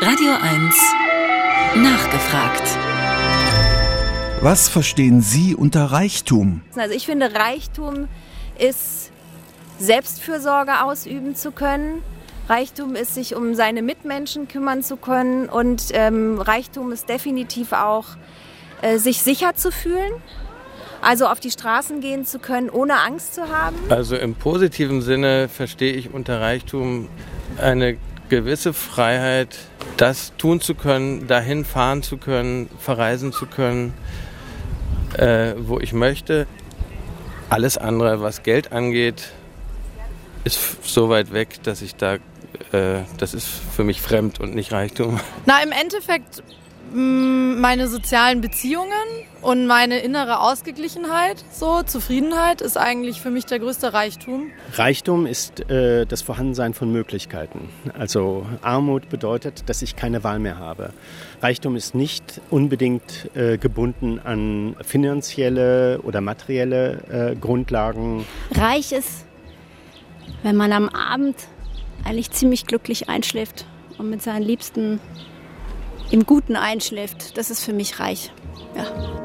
Radio 1 nachgefragt. Was verstehen Sie unter Reichtum? Also ich finde, Reichtum ist, Selbstfürsorge ausüben zu können. Reichtum ist, sich um seine Mitmenschen kümmern zu können. Und Reichtum ist definitiv auch, sich sicher zu fühlen. Also auf die Straßen gehen zu können, ohne Angst zu haben. Also im positiven Sinne verstehe ich unter Reichtum eine gewisse Freiheit, das tun zu können, dahin fahren zu können, verreisen zu können, wo ich möchte. Alles andere, was Geld angeht, ist so weit weg, dass das ist für mich fremd und nicht Reichtum. Na, im Endeffekt meine sozialen Beziehungen und meine innere Ausgeglichenheit, so Zufriedenheit, ist eigentlich für mich der größte Reichtum. Reichtum ist das Vorhandensein von Möglichkeiten. Also Armut bedeutet, dass ich keine Wahl mehr habe. Reichtum ist nicht unbedingt gebunden an finanzielle oder materielle Grundlagen. Reich ist, wenn man am Abend eigentlich ziemlich glücklich einschläft und mit seinen Liebsten im Guten einschläft. Das ist für mich reich. Ja.